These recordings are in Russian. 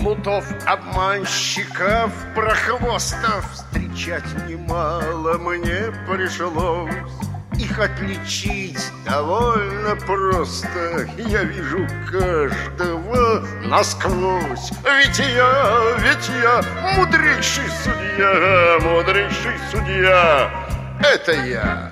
плутов, обманщиков, прохвостов встречать немало мне пришлось. Их отличить довольно просто. Я вижу каждого насквозь. Ведь я мудрейший судья. Это я.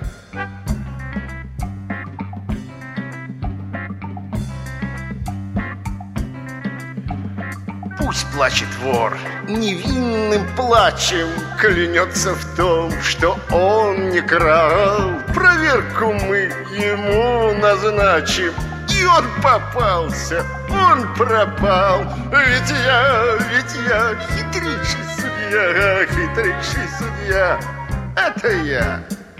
Пусть плачет вор, невинным плачем клянется в том, что он не крал. Проверку мы ему назначим, и он попался, он пропал. Ведь я хитрейший судья. Это я.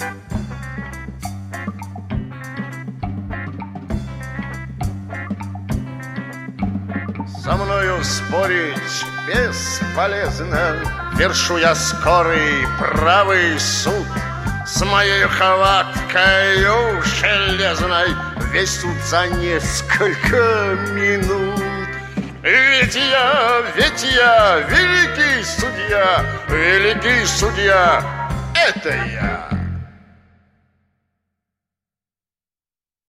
Со мною спорить бесполезно. Вершу я скорый правый суд. С моей хваткою железной весь суд за несколько минут. Ведь я великий судья. Это я.